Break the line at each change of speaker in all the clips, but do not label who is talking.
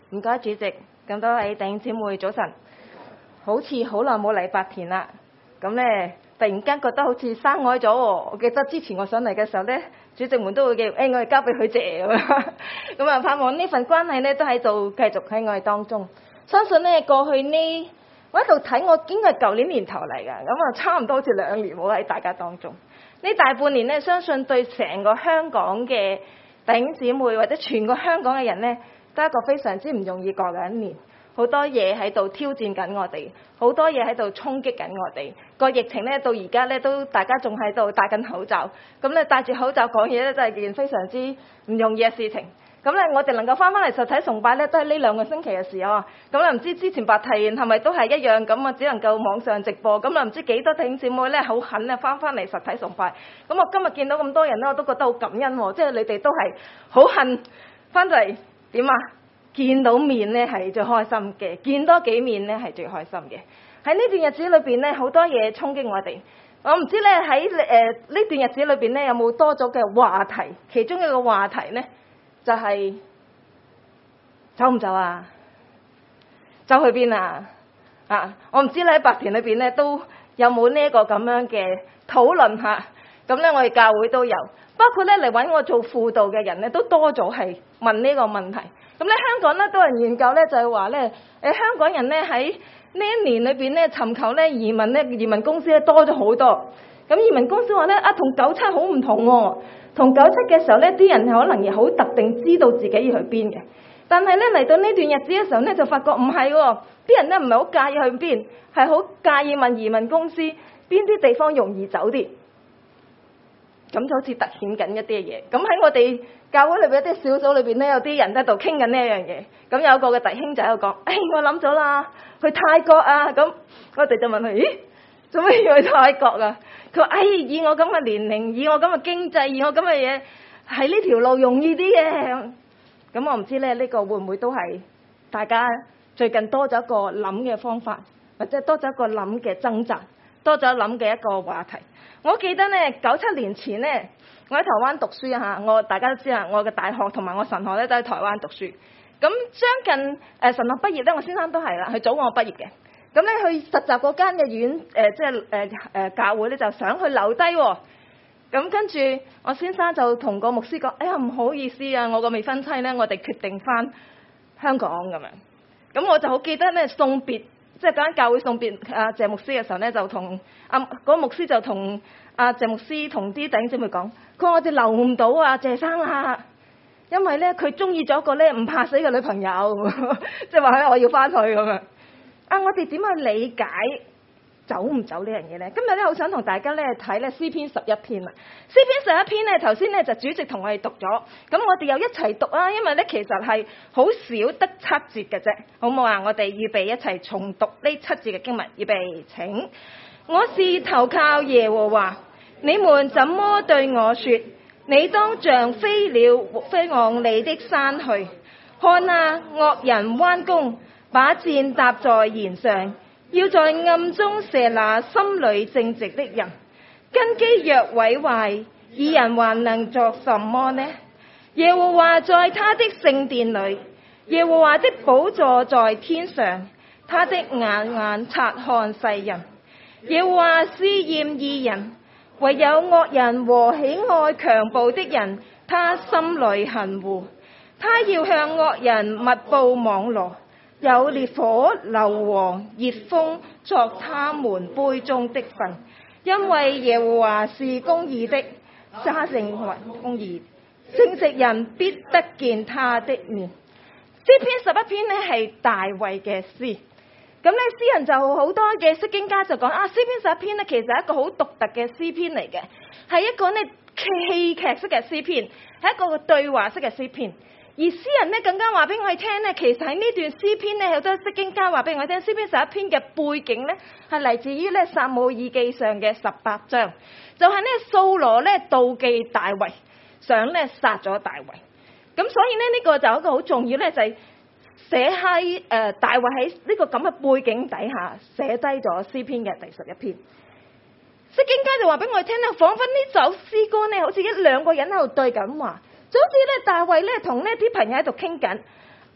唔該主席，咁多位弟兄姊妹早晨，好似好耐冇嚟白田啦，咁咧突然間覺得好似生愛咗喎。我記得之前我上嚟嘅時候咧，主席們都會叫，我哋交俾佢借咁樣，咁啊盼望呢份關係咧都喺度繼續喺我哋當中。相信咧過去呢，我喺度睇，我應該係舊年年頭嚟㗎，咁啊差唔多好似2年冇喺大家當中。呢大半年咧，相信對成個香港嘅弟兄姊妹或者全個香港嘅人咧，都係一個非常之唔容易過嘅一年。好多嘢喺度挑戰緊我哋，好多嘢喺度衝擊緊我哋。個疫情咧到而家咧都大家仲喺度戴緊口罩，咁咧戴住口罩講嘢咧真係件非常之唔容易嘅事情。咁咧我哋能夠翻嚟實體崇拜咧，都係呢2個星期嘅事啊。咁咧唔知之前白田係咪都係一樣咁啊？只能夠網上直播。咁啊唔知幾多弟兄姊妹咧好肯啊翻嚟實體崇拜。咁我今日見到咁多人咧，我都覺得好感恩喎。即係你哋都係好肯翻嚟點啊？見到面咧係最開心嘅，見多幾面咧係最開心嘅。喺呢段日子裏邊咧，好多嘢衝擊我哋。我唔知咧喺呢段日子裏邊咧有冇多咗嘅話題，其中一個話題咧就係走唔走啊？走去邊啊？我唔知咧喺白田裏邊咧都有冇呢一個咁樣嘅討論嚇。咁咧我哋教會都有，包括咧嚟揾我做輔導嘅人咧都多咗係問呢個問題。咁咧香港咧都有人研究咧就係話咧香港人咧喺呢一年裏邊咧尋求咧移民公司咧多咗好多。咁移民公司話咧同97好唔同喎。同97嘅時候咧啲人可能亦好特定知道自己要去邊嘅，但係咧嚟到呢段日子嘅時候咧就發覺唔係喎，啲人咧唔係好介意去邊，係好介意問移民公司邊啲地方容易走啲。咁就好似突顯緊一啲嘅嘢。咁喺我哋教會裏邊一啲小組裏邊咧，有啲人喺度傾緊呢一樣嘢。咁有一個嘅弟兄仔喺度講：我諗咗啦，去泰國啊！咁我哋就問佢：咦，做咩要去泰國啊？佢話：以我咁嘅年齡，以我咁嘅經濟，以我咁嘅嘢，係呢條路容易啲嘅。咁我唔知咧，呢個會唔會都係大家最近多咗一個諗嘅方法，或者多咗一個諗嘅掙扎，多咗諗嘅一個話題。我記得咧97年前咧，我喺台灣讀書啊嚇，大家都知啊，我嘅大學同埋我神學咧都喺台灣讀書。咁將近神學畢業咧，我先生都係啦，佢早我畢業嘅。咁咧去實習嗰間嘅院教會咧，就想去留低喎。咁跟住我先生就同個牧師講：唔好意思啊，我個未婚妻咧，我哋決定翻香港咁樣。咁我就好記得咧送別。即係嗰間教會送別謝牧師嘅時候咧，就同嗰個牧師就同謝牧師同啲弟兄姊妹講：佢話我哋留唔到啊，謝生啊，因為咧佢中意咗一個咧唔怕死嘅女朋友，即係話我要翻去咁樣。我哋點去理解走唔走呢樣嘢咧？今日咧好想同大家咧睇咧詩篇11篇啊。詩篇11篇咧頭先咧就主席同我哋讀咗，咁我哋又一齊讀啊，因為咧其實係好少得7節嘅啫，好唔好啊？我哋預備一齊重讀呢7節嘅經文，預備請。我是投靠耶和華，你們怎麼對我說？你當像飛鳥飛往你的山去。看啊，惡人彎弓，把箭搭在弦上，要在暗中射那心裏正直的人。根基若毀壞，義人還能作什麼呢？耶和華在他的聖殿裏，耶和華的寶座在天上，他的眼察看世人。耶和華試驗義人，唯有惡人和喜愛強暴的人，他心裏恨惡。他要向惡人密布網羅，有烈火、硫磺、熱風作他們杯中的分。因為耶和華是公義的，他證為公義，正直人必得見他的面。詩篇11篇呢係大衛嘅詩。咁咧，詩人就好多嘅釋經家就講詩篇11篇呢，其實係一個好獨特嘅詩篇嚟嘅，係一個呢戲劇式嘅詩篇，係一個對話式嘅詩篇。而詩人呢更加話俾我哋聽呢，其實喺呢段詩篇呢，好多釋經家話俾我哋聽，詩篇11篇嘅背景呢係嚟自於呢撒母耳記上嘅18章，就係呢掃羅呢妒忌大衛，想呢殺咗大衛。咁所以呢，呢個就有一個好重要呢，就係寫喺大衛喺呢個咁嘅背景底下寫低咗詩篇嘅第11篇。釋經家就話俾我哋聽呢，彷彿呢首詩歌呢，好似1-2個人喺度對緊話，就好似咧大衛咧同呢啲朋友喺度傾緊。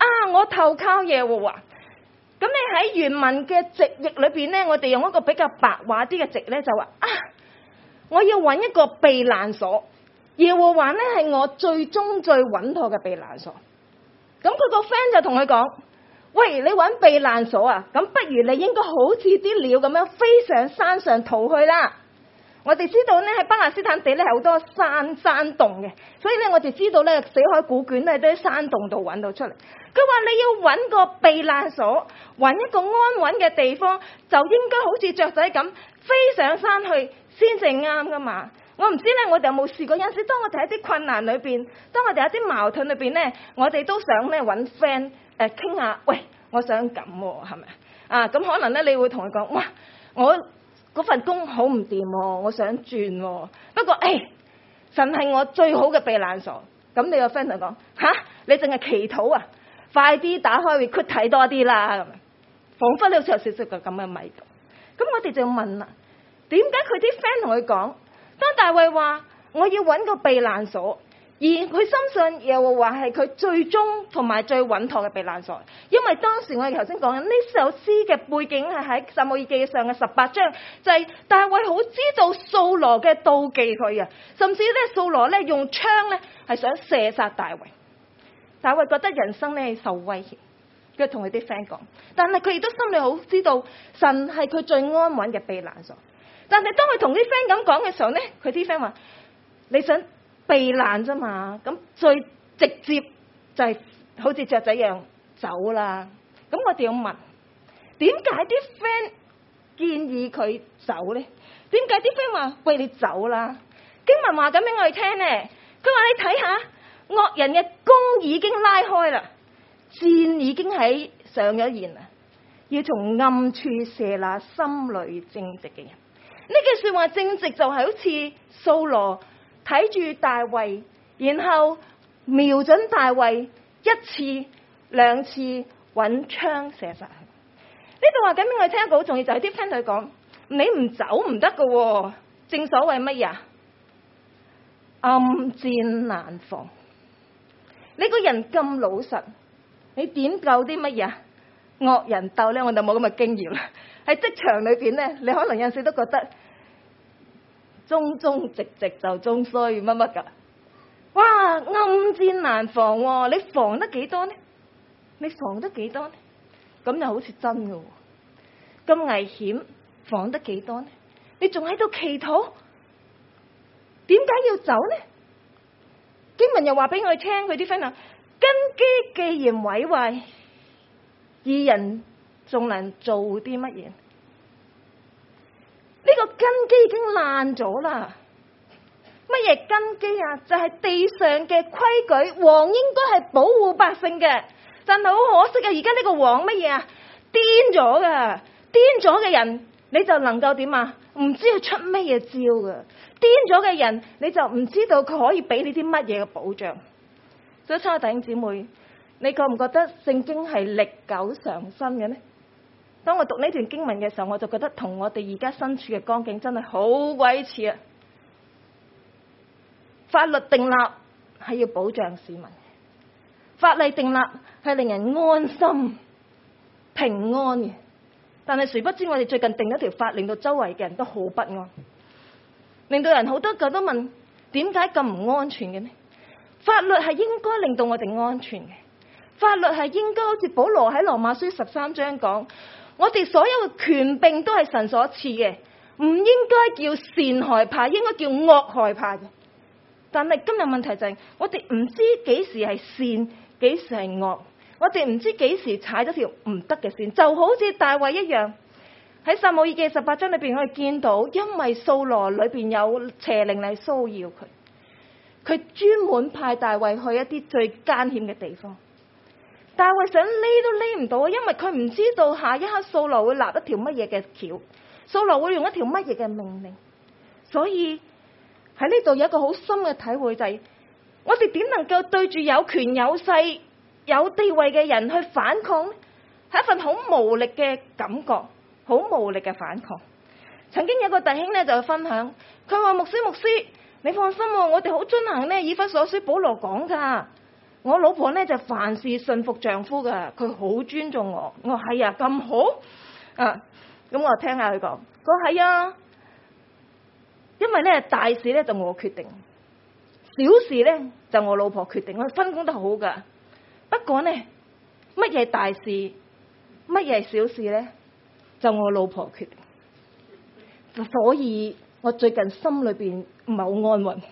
我投靠耶和華。咁你喺原文嘅直譯裏邊咧，我哋用一個比較白話啲嘅直咧，就話我要揾一個避難所。耶和華咧係我最終最穩妥嘅避難所。咁佢個 friend 就同佢講：喂，你揾避難所啊？咁不如你應該好似啲鳥咁樣飛上山上逃去啦。我哋知道咧喺巴勒斯坦地咧係好多山洞嘅，所以咧我哋知道咧死海古卷咧都喺山洞度揾到出嚟。佢話你要揾個避難所，揾一個安穩嘅地方，就應該好似雀仔咁飛上山去先至啱噶嘛。我唔知咧，我哋有冇試過？有陣時當我哋喺啲困難裏邊，當我哋喺啲矛盾裏邊咧，我哋都想咧揾 friend 傾下，喂，我想咁喎，係咪啊？咁可能咧你會同佢講：哇，我嗰份工好唔掂喎，我想轉喎。不過神係我最好嘅避難所。咁你個 friend 就講：你淨係祈禱啊？快啲打開 record 睇多啲啦，咁彷彿你好似有少少嘅咁嘅味道。咁我哋就問啦，點解佢啲 friend 同佢講，當大衛話我要揾個避難所，而佢深信耶和華係佢最終同埋最穩妥嘅避難所？因為當時我哋頭先講緊呢首詩嘅背景係喺撒母耳記上嘅18章，就係大衛好知道掃羅嘅妒忌佢啊，甚至咧掃羅咧用槍咧係想射殺大衛。大衛覺得人生咧受威脅，佢同佢啲 friend 講，但係佢亦都心裏好知道神係佢最安穩嘅避難所。但係當佢同啲 friend 咁講嘅時候咧，佢啲 friend 話：你想避難啫嘛，咁最直接就係好似雀仔一樣走啦。咁我哋要問，點解啲 friend 建議佢走咧？點解啲 friend 話：喂，你走啦？經文話咁俾我哋聽咧，佢話你睇下。惡人嘅弓已經拉開啦，箭已經喺上咗弦啦，要從暗處射那心裏正直嘅人。呢句說話正直就係好似掃羅睇住大衛，然後瞄準大衛一次兩次揾槍射殺佢。呢度話緊俾我聽一個好重要，就係啲 friend 佢講：你唔走唔得噶喎，正所謂乜嘢？暗箭難防。你個人咁老實，你點夠啲乜嘢惡人鬥咧？我就冇咁嘅經驗啦。喺職場裏邊咧，你可能有陣時都覺得忠忠直直就終衰乜乜噶。哇，暗箭難防喎，你防得幾多呢？你防得幾多呢？咁又好似真噶喎，咁危險，防得幾多呢？你仲喺度祈禱，點解要走呢？經文又話俾我哋聽，佢啲 friend 啊，根基既然毀壞，義人仲能做啲乜嘢？呢個根基已經爛咗啦。乜嘢根基啊？就係地上嘅規矩，王應該係保護百姓嘅，但係好可惜啊！而家呢個王乜嘢啊？癲咗噶，癲咗嘅人你就能夠點啊？唔知佢出乜嘢招噶。癲咗嘅人，你就唔知道佢可以俾你啲乜嘢嘅保障。所以親愛弟兄姊妹，你覺唔覺得聖經係歷久常新嘅呢？當我讀呢段經文嘅時候，我就覺得同我哋而家身處嘅光景真係好鬼似啊！法律訂立係要保障市民，法例訂立係令人安心平安嘅，但係殊不知我哋最近定咗條法，令到周圍嘅人都好不安。令到人好多個都問，點解咁唔安全嘅呢？法律係應該令到我哋安全嘅，法律係應該好似保羅喺羅馬書13章講，我哋所有嘅權柄都係神所賜嘅，唔應該叫善害怕，應該叫惡害怕嘅。但係今日問題就係，我哋唔知幾時係善，幾時係惡，我哋唔知幾時踩咗條唔得嘅線，就好似大衛一樣。喺撒母耳記18章裏邊，我哋見到，因為掃羅裏邊有邪靈嚟騷擾佢，佢專門派大衛去一啲最艱險嘅地方。大衛想匿都匿唔到，因為佢唔知道下一刻掃羅會立一條乜嘢嘅橋，掃羅會用一條乜嘢嘅命令。所以喺呢度有一個好深嘅體會，就係我哋點能夠對住有權有勢有地位嘅人去反抗呢？係一份好無力嘅感覺。好無力嘅反抗。曾經有個弟兄咧就分享，佢話牧師，你放心喎，我哋好遵行呢以弗所書保羅講噶。 我老婆咧就凡事順服丈夫噶，佢好尊重我。我話係啊，咁好啊，咁我聽下佢講。佢話係啊，因為咧大事咧就我決定，小事咧就我老婆決定，我哋分工得好噶。不過咧，乜嘢大事，乜嘢小事咧，就我老婆決定。所以我最近心裏邊唔係好安穩。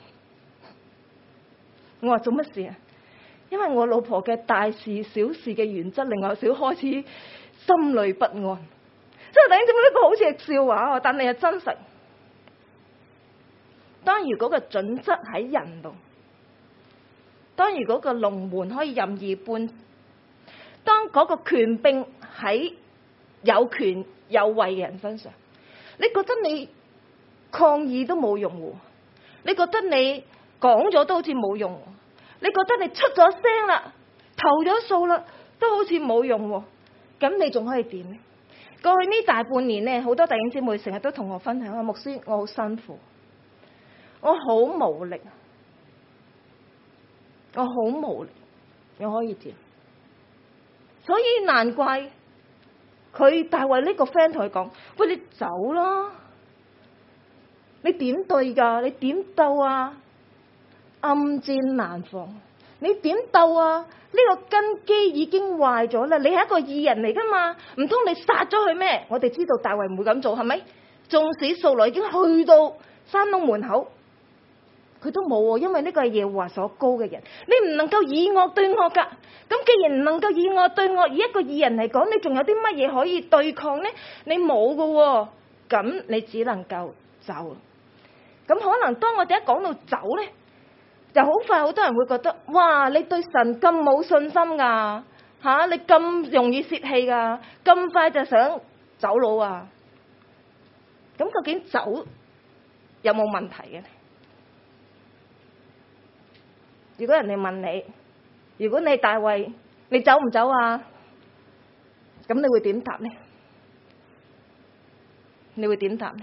我話做乜事啊？因為我老婆嘅大事小事嘅原則令我小開始心裏不安。所以弟兄姊妹，呢個好似係笑話，但係係真實。當如果個準則喺人度，當如果個龍門可以任意搬，當嗰個權柄喺有權有位嘅人身上，你覺得你抗議都冇用喎？你覺得你講咗都好似冇用喎？你覺得你出咗聲啦，投咗數啦，都好似冇用喎？咁你仲可以點呢？過去呢大半年呢，好多弟兄姊妹成日都同我分享，牧師，我好辛苦，我好無力，我好無力，我可以點？所以難怪佢大衛呢個 friend 同佢講：喂，你走啦！你點對㗎？你點鬥啊？暗箭難防，你點鬥啊？呢個根基已經壞咗啦！你係一個義人嚟㗎嘛？唔通你殺咗佢咩？我哋知道大衛唔會咁做，係咪？縱使掃羅已經去到山窿門口，佢都冇喎，因為呢個係耶和華所膏嘅人，你唔能夠以惡對惡㗎。咁既然唔能夠以惡對惡，以一個義人嚟講，你仲有啲乜嘢可以對抗呢？你冇㗎喎，咁你只能夠走。咁可能當我哋一講到走呢，就好快好多人會覺得，哇！你對神咁冇信心㗎嚇，你咁容易泄氣㗎，咁快就想走佬啊？咁究竟走有冇問題嘅？如果人哋問你，如果你係大衛，你走唔走啊？咁你會點答呢？你會點答呢？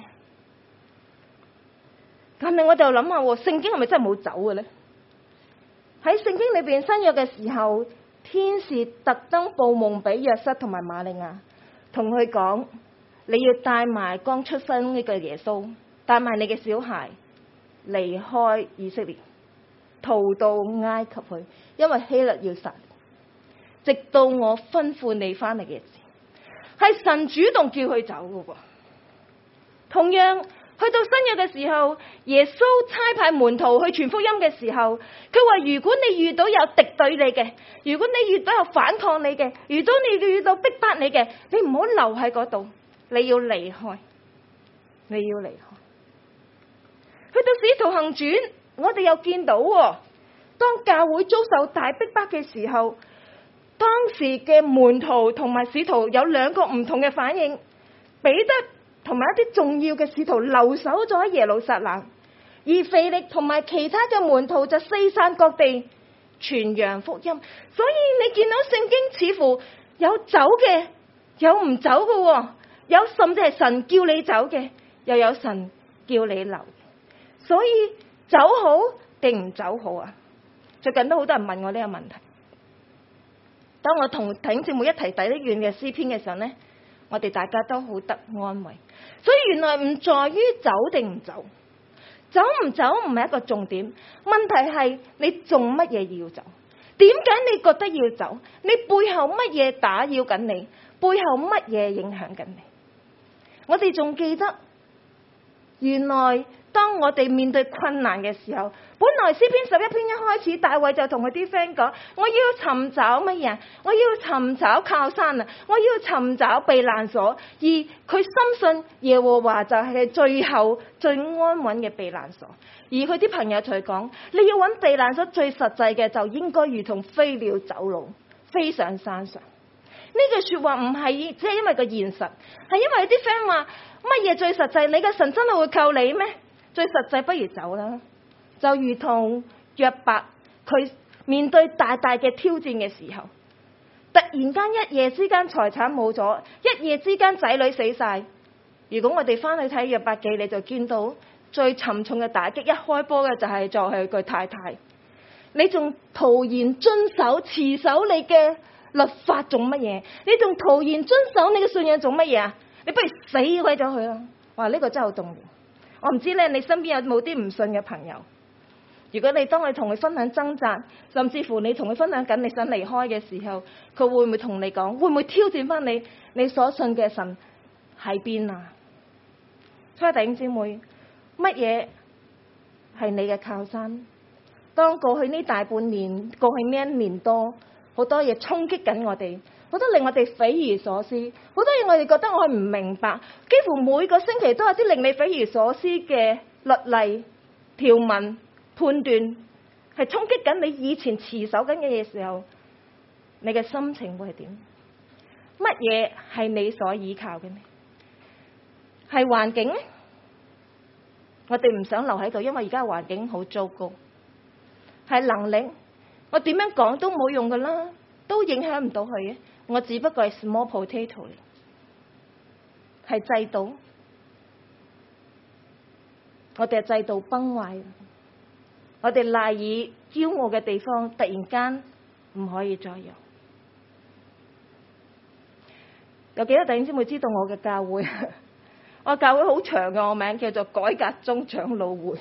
但係我就諗下喎，聖經係咪真係冇走嘅呢？喺聖經裏邊新約嘅時候，天使特登報夢俾約瑟同埋瑪利亞，同佢講：你要帶埋剛出生呢個耶穌，帶埋你嘅小孩離開以色列，逃到埃及去，因為希律要殺你，直到我吩咐你翻嚟嘅日子。係神主動叫佢走嘅喎。同樣去到新約嘅時候，耶穌差派門徒去傳福音嘅時候，佢話：如果你遇到有敵對你嘅，如果你遇到有反抗你嘅，如果你遇到逼迫你嘅，你唔好留喺嗰度，你要離開，你要離開。去到使徒行傳，我哋又見到當教會遭受大逼迫嘅時候，當時嘅門徒同埋使徒有兩個唔同嘅反應。彼得同埋一啲重要嘅使徒留守咗喺耶路撒冷，而腓力同埋其他嘅門徒就四散各地傳揚福音。所以你見到聖經似乎有走嘅，有唔走嘅，有甚至係神叫你走嘅，又有神叫你留。所以走好定唔走好啊？最近都好多人問我呢個問題。當我同弟兄姊妹一提第一卷嘅詩篇嘅時候呢，我哋大家都好得安慰。所以原來唔在於走定唔走，走唔走唔係一個重點，問題係你做乜嘢要走？點解你覺得要走？你背後乜嘢打擾緊你？背後乜嘢影響緊你？我哋仲記得，原來當我哋面對困難嘅時候，本來詩篇11篇一開始，大衛就同佢啲 friend 講：我要尋找乜嘢？我要尋找靠山啊！我要尋找避難所。而佢深信耶和華就係最後最安穩嘅避難所。而佢啲朋友同佢講：你要揾避難所最實際嘅，就應該如同飛鳥走路，飛上山上。呢句說話唔係即係因為個現實，係因為啲 friend 話乜嘢最實際？你嘅神真係會救你咩？最實際不如走啦，就如同約伯，佢面對大大嘅挑戰嘅時候，突然間一夜之間財產冇咗，一夜之間仔女死晒。如果我哋翻去睇約伯記，你就見到最沉重嘅打擊，一開波嘅就係佢太太。 你仲徒然遵守持守你嘅律法做乜嘢？你仲徒然遵守你嘅信仰做乜嘢啊？你不如死鬼咗佢啦！哇，呢個真係好動搖。我唔知咧，你身邊有冇啲唔信嘅朋友？如果你當你同佢分享掙扎，甚至乎你同佢分享緊你想離開嘅時候，佢會唔會同你講？會唔會挑戰翻你所信嘅神喺邊啊？所以弟兄姊妹，乜嘢係你嘅靠山？當過去呢大半年，過去呢一年多，好多嘢衝擊緊我哋，好多令我哋匪夷所思，好多嘢我哋覺得我係唔明白，幾乎每個星期都有啲令你匪夷所思嘅律例條文判斷，係衝擊緊你以前持守緊嘅嘢時候，你嘅心情會係點？乜嘢係你所依靠嘅呢？係環境呢？我哋唔想留喺度，因為而家環境好糟糕。係能力，我點樣講都冇用噶啦，都影響唔到佢嘅。我只不過係 small potato 嚟。係制度，我哋係制度崩壞，我哋賴以驕傲嘅地方突然間唔可以再有。有幾多弟兄姊妹知道我嘅教會？我教會好長嘅，我名叫做改革宗長老會。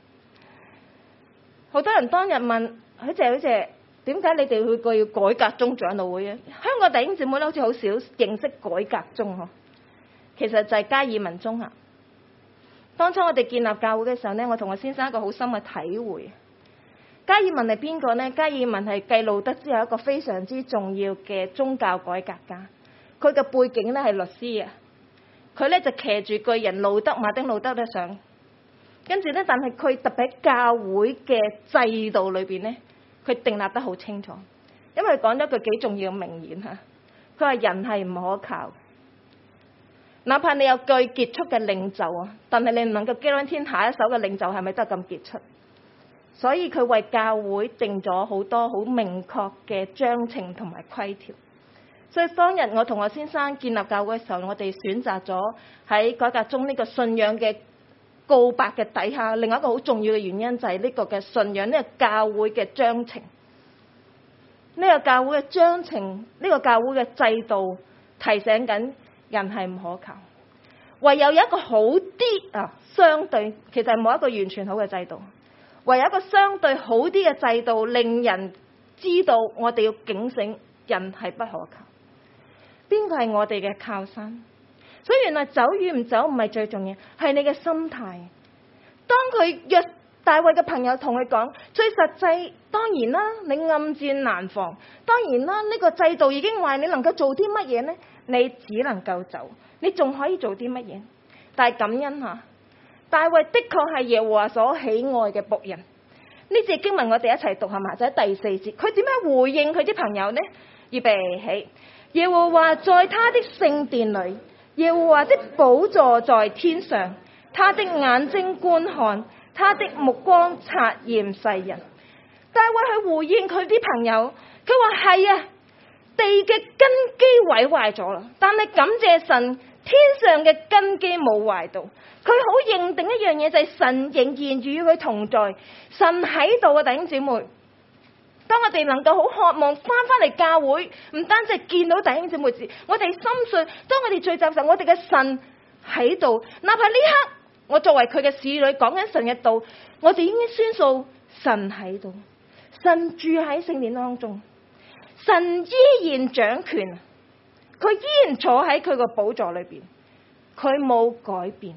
好多人當日問好謝，點解你哋會叫改革宗長老會啊？香港弟兄姊妹咧，好似好少認識改革宗嗬。其實就係加爾文宗啊。當初我哋建立教會嘅時候呢，我同我先生一個好深嘅體會。加爾文係邊個呢？加爾文係繼路德之後一個非常之重要嘅宗教改革家。佢嘅背景呢係律師啊。佢呢就騎住巨人路德馬丁路德嘅上，跟住呢，但係佢特別喺教會嘅制度裏邊呢，佢訂立得好清楚。因為講咗句幾重要嘅名言嚇，佢話人係唔可靠，哪怕你有最傑出嘅領袖啊，但係你唔能夠 guarantee下一手嘅領袖係咪真係咁傑出。所以佢為教會定咗好多好明確嘅章程同埋規條。所以當日我同我先生建立教會嘅時候，我哋選擇咗喺改革宗呢個信仰嘅告白嘅底下，另外一個好重要嘅原因就係呢個嘅信仰，呢個教會嘅章程，呢個教會嘅章程，呢個教會嘅制度提醒緊人係唔可靠，唯有有一個好啲啊，相對其實係冇一個完全好嘅制度，唯有一個相對好啲嘅制度，令人知道我哋要警醒，人係不可靠。邊個係我哋嘅靠山？所以原來走與唔走唔係最重要，係你嘅心態。當佢約大衛嘅朋友同佢講，最實際當然啦，你暗箭難防，當然啦，呢個制度已經話你能夠做啲乜嘢呢？你只能夠走，你仲可以做啲乜嘢？但係感恩下，大衛的確係耶和華所喜愛嘅僕人。呢節經文我哋一齊讀下嘛，就喺第4節。佢點樣回應佢啲朋友呢？預備起。耶和華在他的聖殿裏，耶和華的寶座在天上，他的眼睛觀看，他的目光察驗世人。大衛去回應佢啲朋友，佢話係啊，地嘅根基毀壞咗啦，但係感謝神，天上嘅根基冇壞到。佢好認定一樣嘢，就係神仍然與佢同在，神喺度啊！弟兄姊妹，當我哋能夠好渴望翻嚟教會，唔單止係見到弟兄姊妹字，我哋深信，當我哋聚集嘅時候，我哋嘅神喺度。哪怕呢刻我作為佢嘅使女講緊神嘅道，我哋已經宣訴神喺度，神住喺聖殿當中，神依然掌權，佢依然坐喺佢個寶座裏邊，佢冇改變，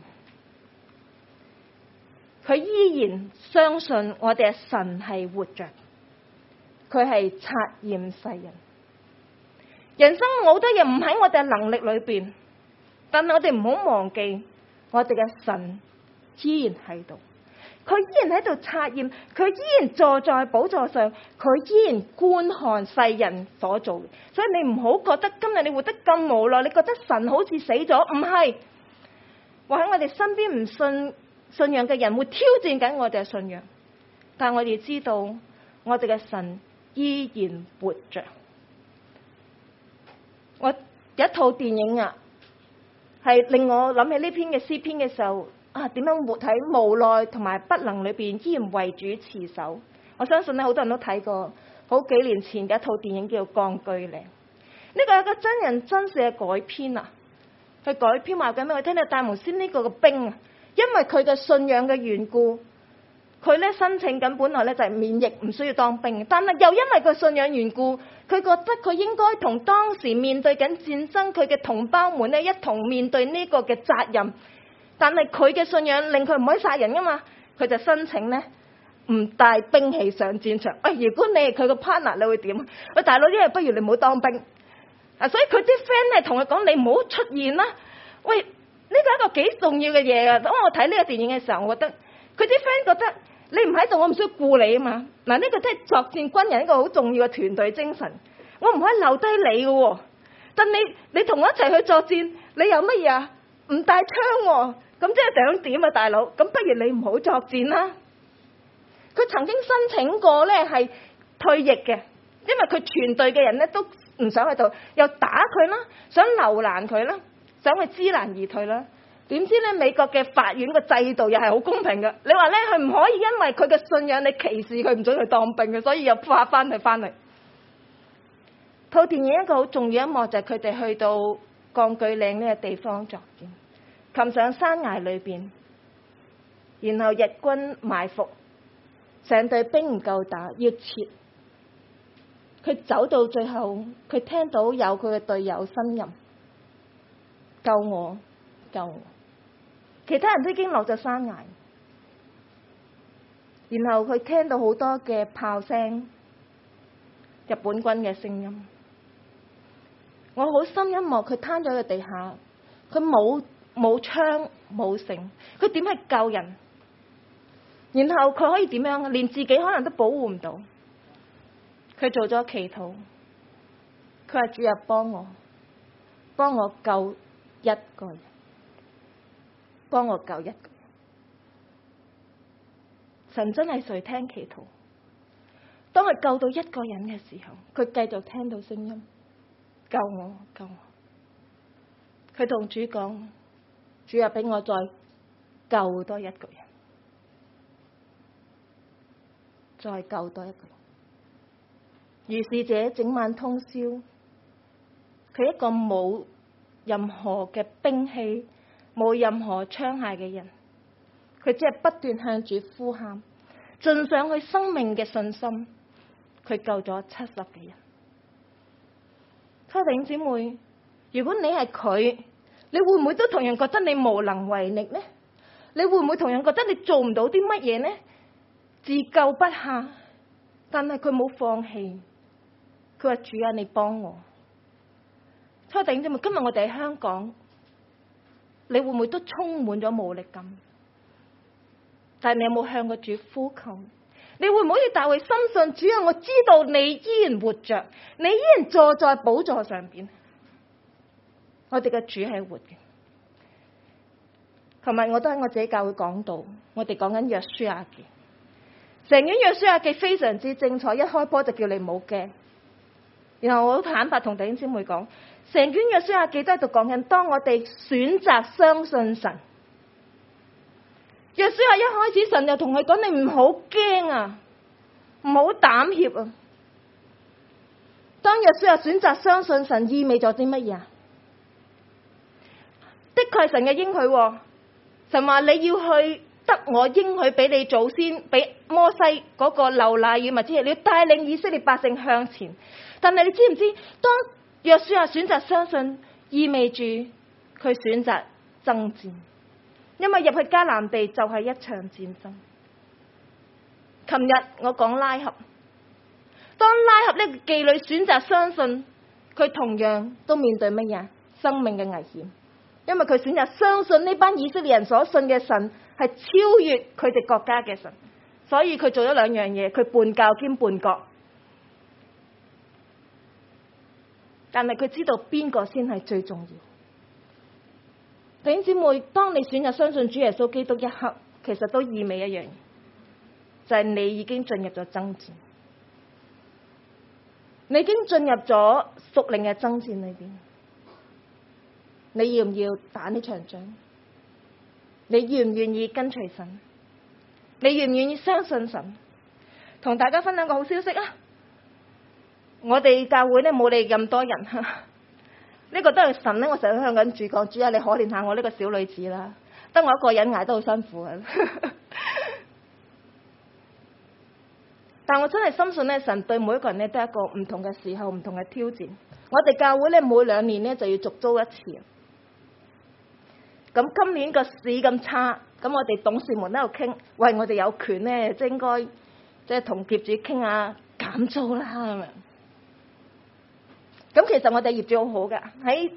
佢依然相信我哋嘅神係活着。佢係察驗世人，人生好多嘢唔喺我哋嘅能力裏邊，但係我哋唔好忘記，我哋嘅神依然喺度，佢依然喺度察驗，佢依然坐在寶座上，佢依然觀看世人所做嘅。所以你唔好覺得今日你活得咁無奈，你覺得神好似死咗，唔係，或喺我哋身邊唔信仰嘅人會挑戰緊我哋嘅信仰，但係我哋知道我哋嘅神依然活着。我有一套電影啊，係令我諗起呢篇嘅詩篇嘅時候啊，點樣活喺無奈同埋不能裏邊，依然為主持守， 我相信咧好多人都睇過，好幾年前嘅一套電影叫做《鋼鋸嶺》。呢個係一個真人真事嘅改編啊！佢改編話緊俾我聽到戴蒙斯呢個嘅兵啊，因為佢嘅信仰嘅緣故，佢咧申請緊本來咧就係免疫，唔需要當兵，但係又因為佢信仰緣故，佢覺得佢應該同當時面對緊戰爭佢嘅同胞們咧一同面對呢個嘅責任。但係佢嘅信仰令佢唔可以殺人噶嘛，佢就申請咧唔帶兵器上戰場。如果你係佢個 partner， 你會點？大佬，因為不如你唔好當兵。所以佢啲 friend 係同佢講：你唔好出現啦。喂，呢個係一個幾重要嘅嘢啊！當我睇呢個電影嘅時候，我覺得佢啲 friend 覺得你唔喺度，我唔需要顧你啊嘛。嗱，呢個都係作戰軍人一個好重要嘅團隊精神。我唔可以留低你嘅喎，但你同我一齊去作戰，你有乜嘢啊？唔帶槍喎，咁即係想點啊，大佬？咁不如你唔好作戰啦。佢曾經申請過咧係退役嘅，因為佢全隊嘅人咧都唔想喺度，又打佢啦，想留難佢啦，想去知難而退啦。點知咧美國嘅法院個制度又係好公平嘅。你話咧佢唔可以因為佢嘅信仰你歧視佢，唔准佢當兵嘅，所以又發翻佢翻嚟。套電影一個好重要一幕就係佢哋去到鋼鋸嶺呢個地方作戰，擒上山崖裏邊，然後日軍埋伏，成隊兵唔夠打要撤。佢走到最後，佢聽到有佢嘅隊友呻吟：救我，救我！其他人都已經落咗山崖，然後佢聽到好多嘅炮聲，日本軍嘅聲音。我好深一幕，佢攤咗喺地下，佢冇槍冇繩，佢點去救人？然後佢可以點樣？連自己可能都保護唔到。佢做咗祈禱，佢話：主啊，幫我救一個人，幫我救一個人。神真係垂聽祈禱。當佢救到一個人嘅時候，佢繼續聽到聲音：救我，救我！佢同主講：主啊，俾我再救多一個人，再救多一個人。如是者整晚通宵，佢一個冇任何嘅兵器、冇任何槍械嘅人，佢只係不斷向主呼喊，盡上佢生命嘅信心，佢救咗70幾人。弟兄姊妹，如果你係佢，你會唔會都同樣覺得你無能為力呢？你會唔會同樣覺得你做唔到啲乜嘢呢？自救不暇，但係佢冇放棄。佢話：主啊，你幫我。弟兄姊妹，今日我哋喺香港，你會唔會都充滿咗無力感？但係你有冇向個主呼求？你會唔會好似大衛深信主啊？我知道你依然活着，你依然坐在寶座上邊。我哋嘅主係活嘅。琴日我都喺我自己教會講道，我哋講緊約書亞記。成卷約書亞記非常之精彩，一開波就叫你唔好驚。然後我好坦白同弟兄姊妹講，成卷約書亞記都喺度講緊，當我哋選擇相信神。約書亞一開始神就同佢講：你唔好驚啊，唔好膽怯啊。當約書亞選擇相信神，意味咗啲乜嘢啊？的確係神嘅應許。神話你要去得我應許俾你祖先，俾摩西嗰個流奶與蜜之地，你要帶領以色列百姓向前。但係你知唔知，當約書亞選擇相信，意味住佢選擇爭戰，因為入去迦南地就係一場戰爭。琴日我講拉合，當拉合呢個妓女選擇相信，佢同樣都面對乜嘢？生命嘅危險，因為佢選擇相信呢班以色列人所信嘅神係超越佢哋國家嘅神，所以佢做咗兩樣嘢，佢叛教兼叛國。但係佢知道邊個先係最重要。弟兄姊妹，當你選擇相信主耶穌基督一刻，其實都意味一樣嘢，就係你已經進入咗爭戰，你已經進入咗屬靈嘅爭戰裏邊。你要唔要打呢場仗？你願唔願意跟隨神？你願唔願意相信神？ 同大家分享個好消息啊！我哋教會咧冇你咁多人，呢個都係神咧。我成日向緊主講，主啊，你可憐下我呢個小女子啦，得我一個人捱得好辛苦啊！但我真係深信咧，神對每一個人咧都係一個唔同嘅時候、唔同嘅挑戰。我哋教會咧每2年咧就要續租一次。咁今年個市咁差，咁我哋董事們喺度傾，喂，我哋有權咧，即係應該即係同業主傾下減租啦咁樣。咁其實我哋業主好好㗎，喺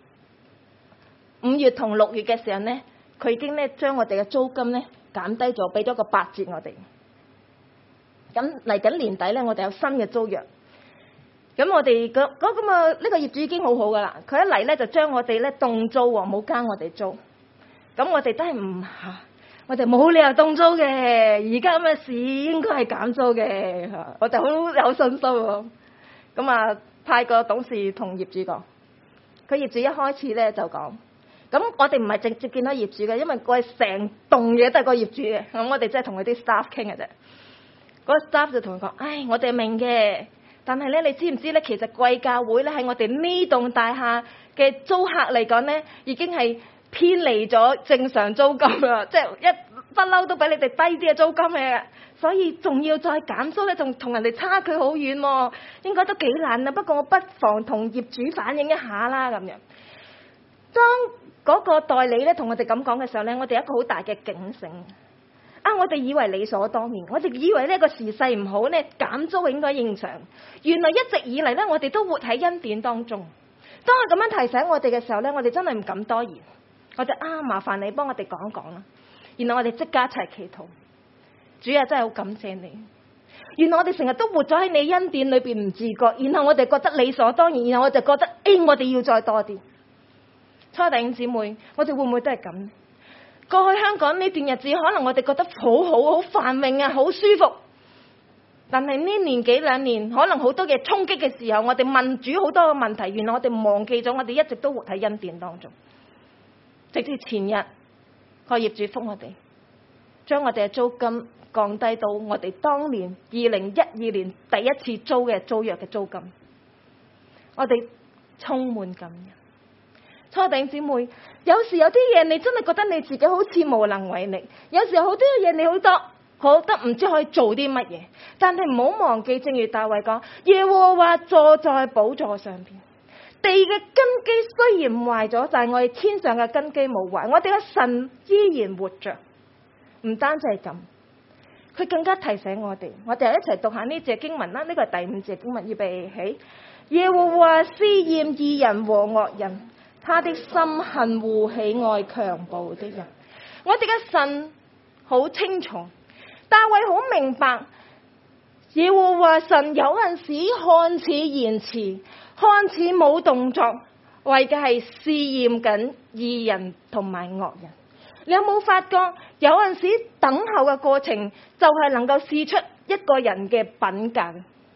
5月同6月嘅時候咧，佢已經咧將我哋嘅租金咧減低咗，俾咗個8折我哋。咁嚟緊年底咧，我哋有新嘅租約。咁我哋呢個業主已經好好㗎啦，佢一嚟咧就將我哋咧凍租喎，冇加我哋租。咁我哋都係我哋冇理由凍租嘅，而家咁嘅事應該係減租嘅，我哋好有信心喎。咁啊，派個董事同業主講，佢業主一開始咧就講，咁我哋唔係直接見到業主嘅，因為我哋成棟嘢都係個業主嘅，咁我哋即係同佢啲 staff 傾嘅啫。嗰個 staff 就同佢講，唉，我哋明嘅，但係咧，你知唔知咧？其實貴教會咧喺我哋呢棟大廈嘅租客嚟講咧，已經係偏離咗正常租金啦，即係一不嬲都比你哋低啲嘅租金嘅，所以仲要再減租咧，仲同人哋差距好遠喎，應該都幾難啊。不過我不妨同業主反映一下啦，咁樣。當嗰個代理咧同我哋咁講嘅時候咧，我哋有一個好大嘅警醒。我哋以為理所當然，我哋以為呢個時勢唔好咧，減租應該應常。原來一直以嚟咧，我哋都活喺恩典當中。當佢咁樣提醒我哋嘅時候咧，我哋真係唔敢多言。我就麻煩你幫我哋講一講啦。然後我哋即刻一齊祈禱。主啊，真係好感謝你。原來我哋成日都活咗喺你恩典裏邊唔自覺，然後我哋覺得理所當然，然後我就覺得我哋要再多啲。弟兄姊妹，我哋會唔會都係咁？過去香港呢段日子，可能我哋覺得好好、好繁榮啊，好舒服。但係呢年幾兩年，可能好多嘅衝擊嘅時候，我哋問主好多嘅問題，原來我哋忘記咗，我哋一直都活喺恩典當中。直至前日，個業主覆我哋，將我哋嘅租金降低到我哋當年2012年第一次租嘅租約嘅租金。我哋充滿感恩。弟兄姊妹，有時有啲嘢你真係覺得你自己好似無能為力，有時候好多嘢你好得唔知可以做啲乜嘢，但係唔好忘記，正如大衛講，耶和華坐在寶座上邊，地嘅根基雖然壞咗，但係我哋天上嘅根基冇壞，我哋嘅神依然活着。唔單止係咁，佢更加提醒我哋一齊讀下呢節經文啦。呢個係第5節經文，預備起。耶和華試驗義人和惡人，他的心恨惡喜愛強暴的人。我哋嘅神好清楚，大衛好明白，耶和華神有陣時看似延遲，看似冇動作，為嘅係試驗緊義人同埋惡人。你有冇發覺有陣時等候嘅過程就係能夠試出一個人嘅品格？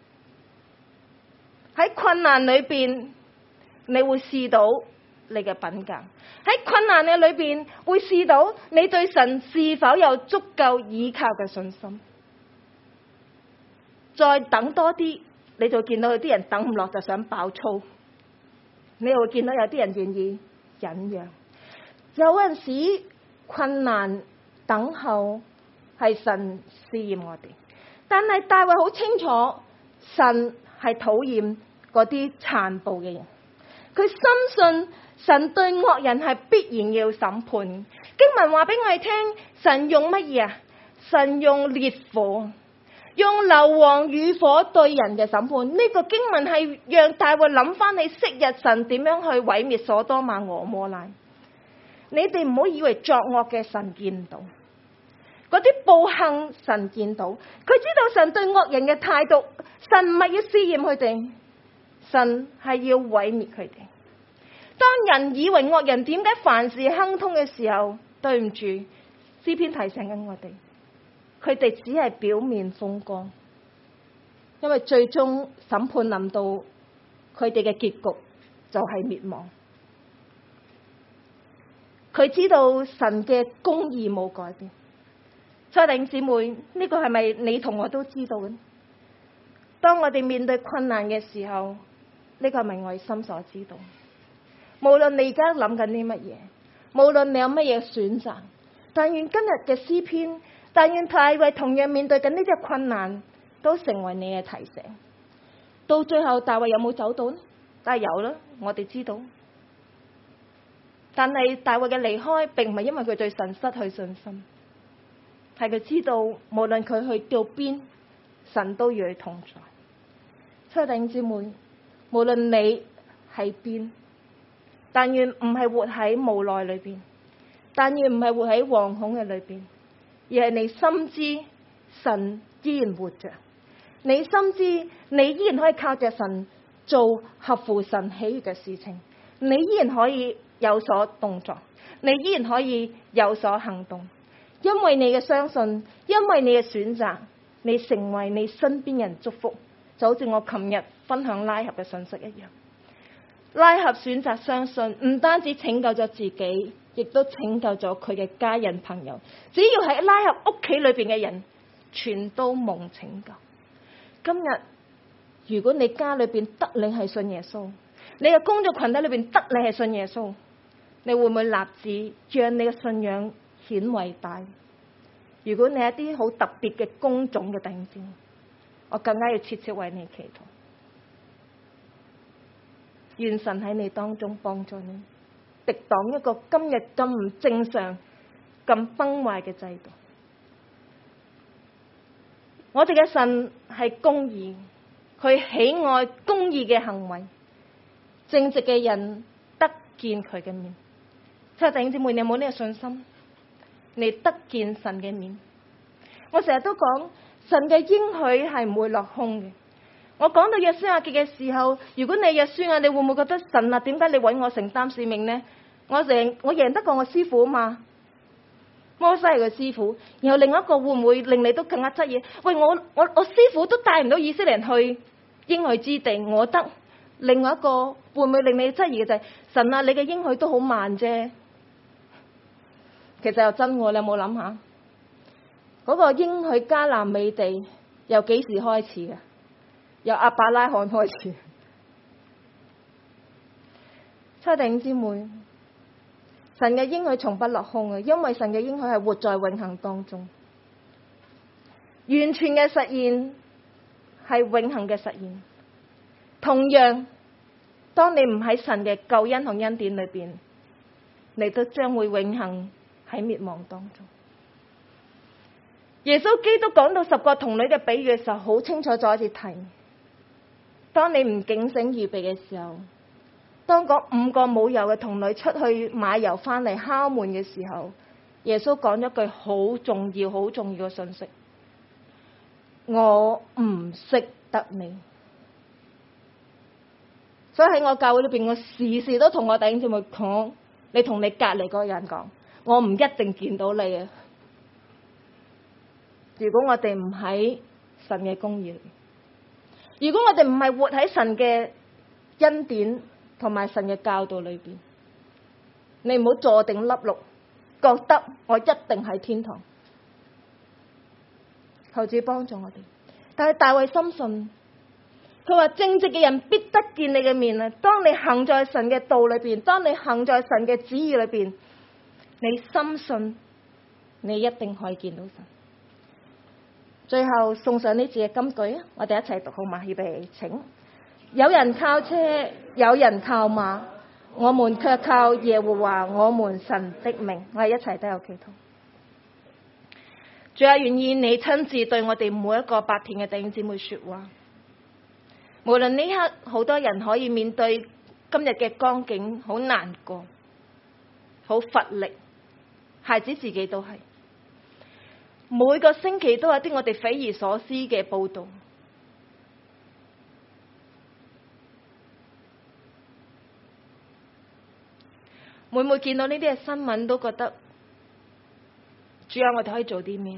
喺困難裏邊，你會試到你嘅品格；喺困難嘅裏邊，會試到你對神是否有足夠依靠嘅信心。再等多啲，你就見到有啲人等唔落就想爆粗，你又會見到有啲人願意忍讓。有陣時困難等候係神試驗我哋，但係大衛好清楚神係討厭嗰啲殘暴嘅人，佢深信神對惡人係必然要審判。經文話俾我哋聽，神用乜嘢啊？神用烈火，用硫磺與火對人嘅審判。呢個經文係讓大衛諗翻起昔日神點樣去毀滅所多瑪俄摩拉。你哋唔好以為作惡嘅神見唔到，嗰啲暴行神見到，佢知道神對惡人嘅態度，神唔係要試驗佢哋，神係要毀滅佢哋。當人以為惡人點解凡事亨通嘅時候，對唔住，詩篇提醒緊我哋，佢哋只係表面風光，因為最終審判臨到，佢哋嘅結局就係滅亡。佢知道神嘅公義冇改變， 所以弟兄姊妹，呢個係咪你同我都知道嘅？當我哋面對困難嘅時候，呢個係咪我哋心所知道？無論你而家諗緊啲乜嘢，無論你有乜嘢選擇，但願今日嘅詩篇，但願大衛同樣面對緊呢啲困難，都成為你嘅提醒。到最後大衛有冇走到呢？但係有啦，我哋知道。但係大衛嘅離開並唔係因為佢對神失去信心，係佢知道無論佢去到邊，神都與佢同在。所以弟兄姊妹，無論你喺邊，但願唔係活喺無奈裏邊，但願唔係活喺惶恐嘅裏邊，而係你深知神依然活着，你深知你依然可以靠着神做合乎神喜悅嘅事情，你依然可以有所動作，你依然可以有所行動，因為你嘅相信，因為你嘅選擇，你成為你身邊人祝福。就好似我琴日分享拉合嘅信息一樣，拉合選擇相信，唔單止拯救咗自己，亦都拯救咗佢嘅家人朋友。只要喺拉合屋企裏邊嘅人，全都蒙拯救。今日如果你家裏邊得你係信耶穌，你嘅工作群體裏邊得你係信耶穌，你會唔會立志讓你嘅信仰顯偉大？如果你係一啲好特別嘅工種嘅弟兄姊妹，我更加要切切為你祈禱，願神喺你當中幫助你，敵擋一個今日咁唔正常、咁崩壞嘅制度。我哋嘅神係公義，佢喜愛公義嘅行為，正直嘅人得見佢嘅面。所以弟兄姊妹，你有冇呢個信心？你得見神嘅面。我成日都講，神嘅應許係唔會落空嘅。我講到約書亞記嘅時候，如果你約書亞，你會唔會覺得神啊，點解你搵我承擔使命呢？我贏得過我師父啊嘛，摩西係個師父。然後另一個會唔會令你都更加質疑？喂，我師父都帶唔到以色列人去應許之地，我得。另外一個會唔會令你質疑嘅就係，神啊，你嘅應許都好慢啫。其實又真喎，你有冇諗下？嗰個應許迦南美地由幾時開始嘅？由亞伯拉罕開始。弟兄姊妹，神嘅應許從不落空嘅，因為神嘅應許係活在永恆當中，完全嘅實現係永恆嘅實現。同樣，當你唔喺神嘅救恩同恩典裏邊，你都將會永恆喺滅亡當中。耶穌基督講到10個童女嘅比喻嘅時候，好清楚再一次提，當你唔警醒預備嘅時候，當嗰5個冇油嘅童女出去買油翻嚟敲門嘅時候，耶穌講咗句好重要、好重要嘅信息：我唔識得你。所以喺我教會裏邊，我時時都同我弟兄姊妹講，你同你隔離嗰個人講，我唔一定見到你啊。如果我哋唔喺神嘅公義裏，如果我哋唔係活喺神嘅恩典同埋神嘅教導裏邊，你唔好坐定粒六，覺得我一定喺天堂。求主幫助我哋。但係大衛深信，佢話正直嘅人必得見你嘅面啊！當你行在神嘅道裏邊，當你行在神嘅旨意裏邊，你深信你一定可以見到神。最後送上呢節嘅金句啊！我哋一齊讀好嗎？預備請。有人靠車，有人靠馬，我們卻靠耶和華我們神的名。我哋一齊都有祈禱。主啊，願意你親自對我哋每一個白田嘅弟兄姊妹說話。無論呢刻好多人可以面對今日嘅光景，好難過，好乏力，孩子自己都係。每個星期都有啲我哋匪夷所思嘅報道，每見到呢啲嘅新聞都覺得，主啊，我哋可以做啲咩？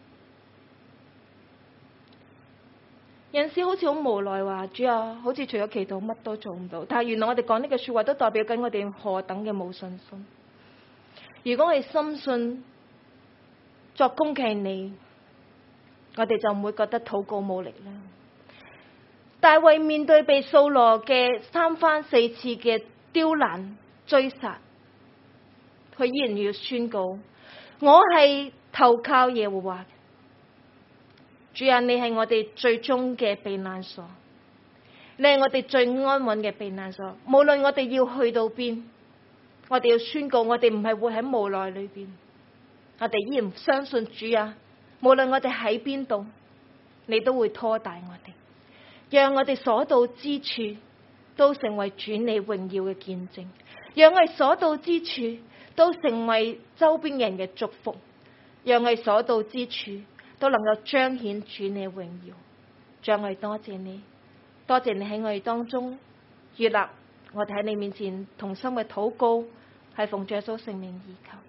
有陣時好似好無奈話，主啊，好似除咗祈禱乜都做唔到。但係原來我哋講呢句說話都代表緊我哋何等嘅冇信心。如果我哋深信作攻擊你，我哋就唔會覺得禱告冇力啦。大衛面對被掃羅嘅3番4次嘅刁難追殺，佢依然要宣告：我係投靠耶和華。主啊，你係我哋最終嘅避難所，你係我哋最安穩嘅避難所。無論我哋要去到邊，我哋要宣告，我哋唔係活喺無奈裏邊，我哋依然相信主啊，無論我哋喺邊度，你都會拖帶我哋，讓我哋所到之處都成為主你榮耀嘅見證，讓我哋所到之處都成為周邊人嘅祝福，讓我哋所到之處都能夠彰顯主你榮耀。主啊，我哋多謝你，多謝你喺我哋當中悅納我哋喺你面前同心嘅禱告，係奉主耶穌聖名而求。